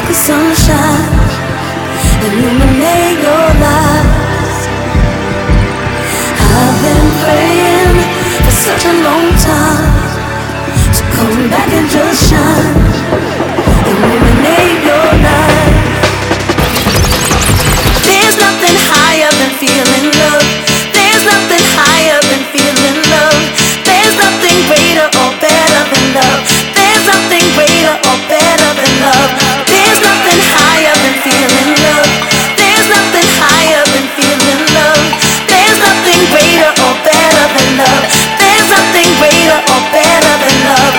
the sunshine, illuminate your lives. I've been praying for such a long time to come back and just shine, illuminate your life. There's nothing higher than feeling love. There's nothing higher than feeling love. There's nothing greater or better than love. There's nothing greater or better than love. There's nothing higher than feeling love. There's nothing higher than feeling love. There's nothing greater or better than love. There's nothing greater or better than love.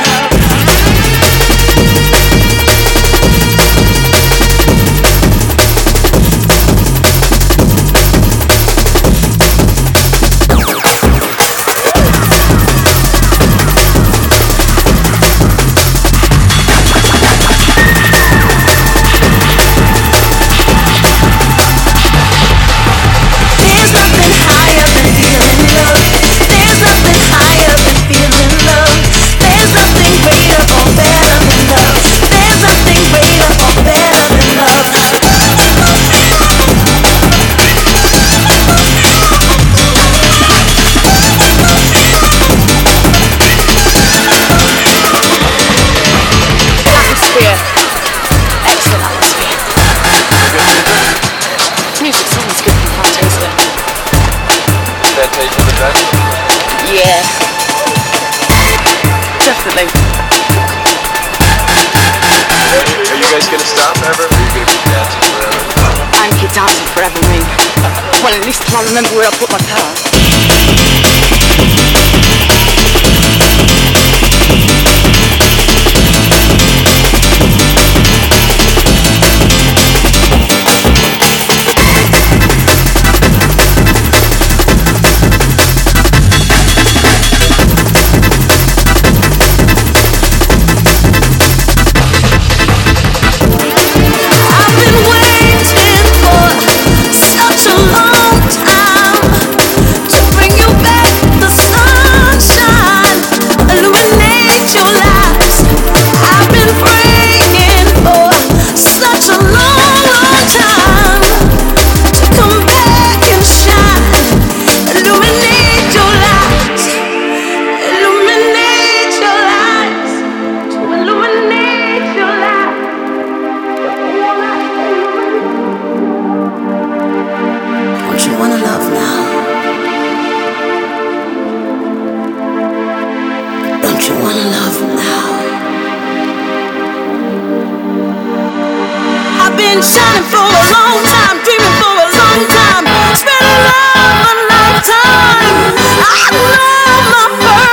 Yeah, definitely. Are you guys gonna stop ever? Or are you gonna keep dancing forever? I can keep dancing forever, me. Well, at least till I remember where I put my car. Shining for a long time, dreaming for a long time, spending a lifetime. I know my purpose.